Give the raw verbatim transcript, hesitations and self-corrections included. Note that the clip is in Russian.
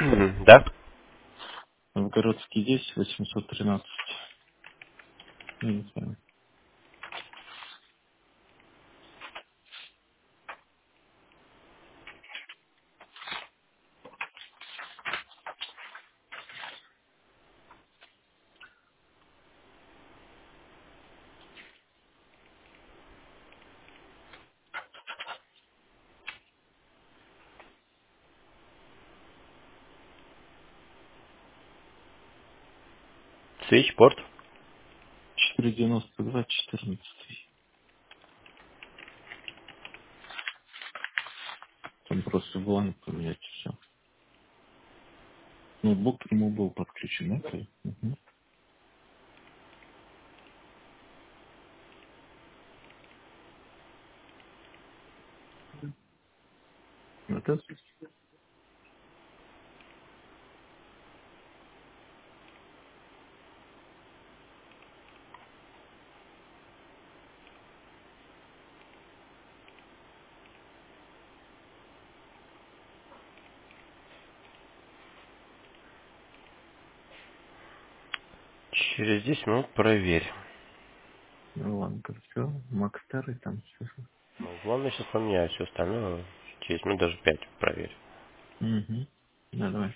Да? Новгородский десять, восемьсот тринадцать. Я не знаю. Свечпорт. четыре девяносто два, четырнадцать. Там просто бланк поменять и все. Ноутбук к нему был подключен, это? Угу. Это? Через десять минут проверь. Ну ладно, все. Мак старый там все. Ну, главное, сейчас поменяю все остальное. Через минут даже пять проверь. Угу. Да, давай.